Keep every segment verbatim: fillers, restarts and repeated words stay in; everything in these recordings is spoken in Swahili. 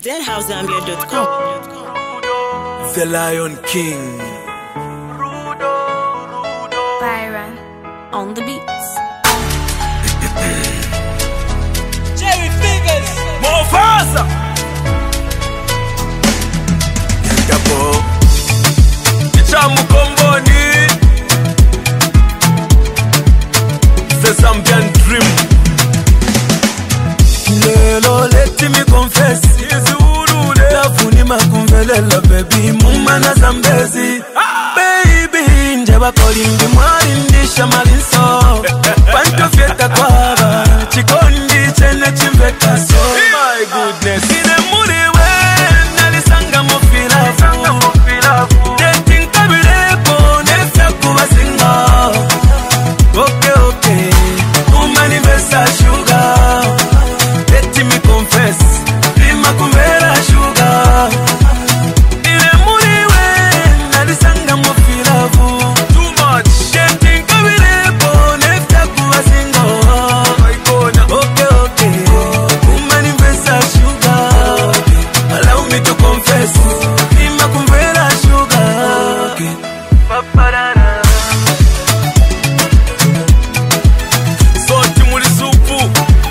dead house zambia dot com. The Lion King. Byron on the beats. Jerry Figures. Mufasa. Yabo. Ichamu komboni. The Zambian dream. Lelo let me confess. Izulule. Lafuni makumvelela baby. Muma na Zambezi. Baby njeba kolingi mwari ndisha malinso. Panto fieta kwaba. Chikondi chene chimbeka so. My goodness. Ine muriwe. Nalisanga mofilafu. Dating kabilepo. Nefya kuwa single. Okay, okay. Umanifesta sugar. Let me confess. Lima kumvera sugar. Ine muriwe. Nalisanga mofilafu. Too much. Dating kabilepo. Nefya kuwa single. Okay, okay. Umanifesta sugar. Allow me to confess. Lima kumvera sugar. Okay. Paparana. Soti muri supu.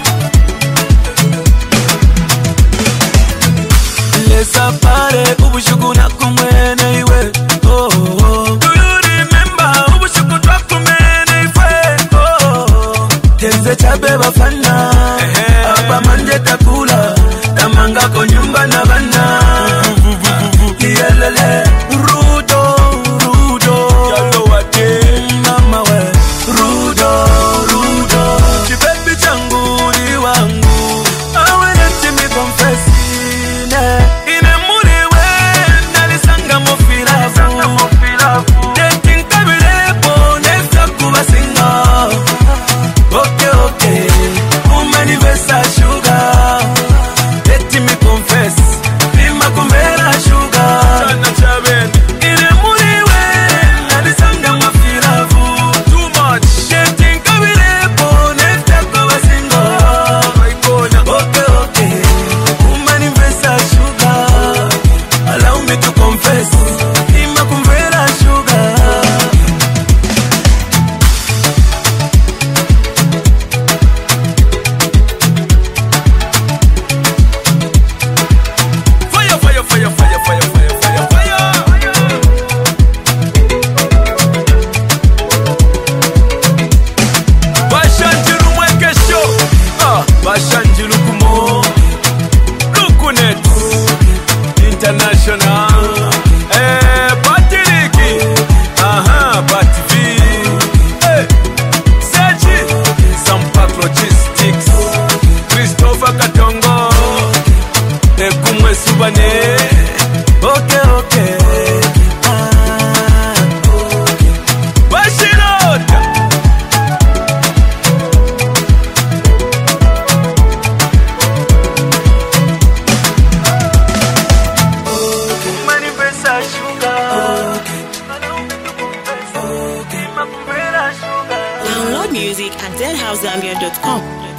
Lesa pare ubushuku na kumwene iwe. Oh, oh. Do you remember ubushuku twa kumwene iwe? Oh, tenze chabe bafana. Aba manje takula. Tamanga ko nyumba na bana. Yelele. Rudo, rudo. Yalo wate. Mama we. Rudo, rudo. Chipepi changu ni wangu. Awe neti mi confessine. Ine muriwe. Nalisanga mofilafu. Dating kabilepo. Nefya kuwa single. Okay, okay. Umanifesta sugar. Let me confess. Lima kumvera sugar. Chana chabeni. Ine muriwe. Nalisanga mofilafu. Too much. Dating kabilepo. Nefya kuwa single. Okay, okay. Umanifesta sugar. Allow me to confess. Lima kumvera sugar. Fire, fire, fire, fire, fire, fire, fire, fire. Bashanjiru mweke show. Ah, Bashanjiru kumo. Lukunet International. Eh, Patiriki. Aha, Pativi. Eh, Seji. Sampak Logistics. Christopher Katongo. Ekumwe subane. Okay, okay. Ah, okay. Bashirota. Manifesta sugar. Okay. Download music at dead house zambia dot com.